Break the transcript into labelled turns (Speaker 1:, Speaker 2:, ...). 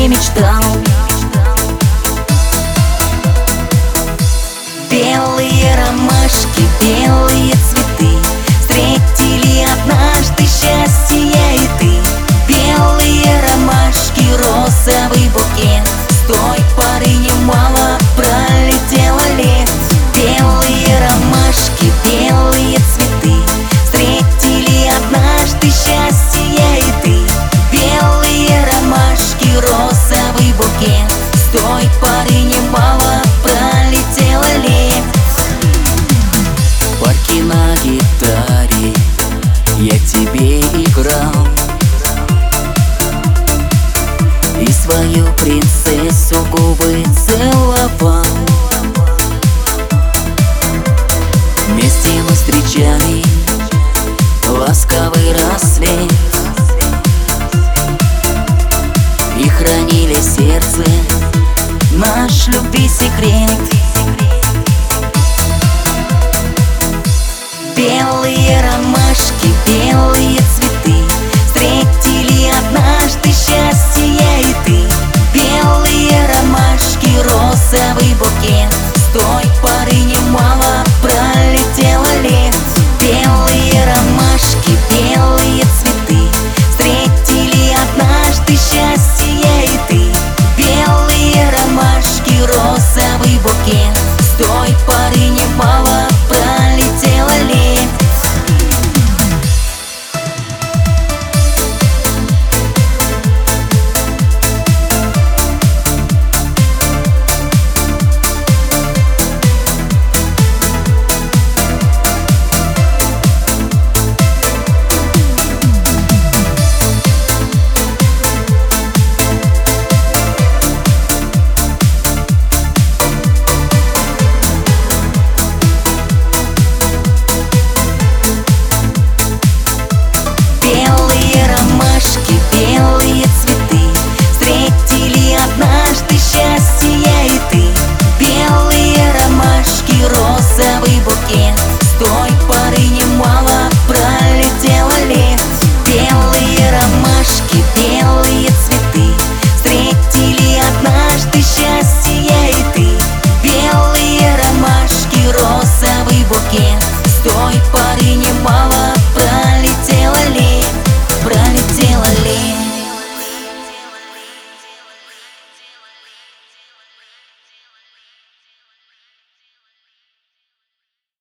Speaker 1: мечтал. Белые ромашки, белые цветы встретили однажды счастье и ты. Белые ромашки, розовый букет, с той поры немало пролетело лет. Белые ромашки, белые цветы встретили однажды счастье и ты. Белые ромашки, розовый букет, с той поры немало пролетело лет. В парке на гитаре я тебе играл и свою принцессу губы целовал. Вместе мы встречали ласковый рассвет и хранили в сердце наш любви секрет. Белые ромашки, белые цветы встретили однажды счастье и ты.